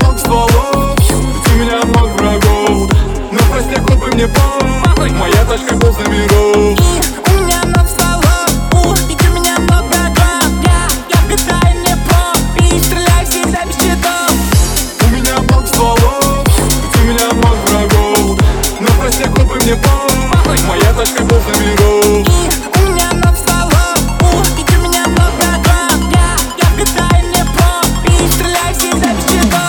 много стволов, у меня много врагов, но прости, купи мне пол, моя тачка полза миров. У меня много стволов, ведь у меня много врагов. Я питаю мне по и стреляю всегда без щитов. У меня много стволов, у меня много врагов, но прости, купи мне пол, моя тачка полза миров. У меня много стволов, ведь у меня много врагов. Я питаю мне по и стреляю всегда без щитов.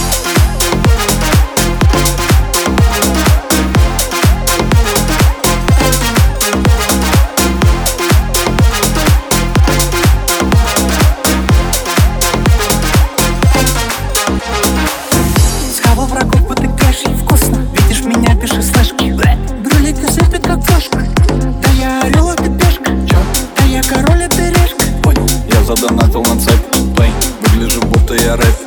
Схавал врагов, потыкаешь ей вкусно. Видишь меня, пиши слэшки. Брюли кассеты, как флешка. Да я орел, а ты пешка. Чё? Да я король, а ты решка. Ой, я задонатил на цепь, плей, выгляжу, будто я рэп.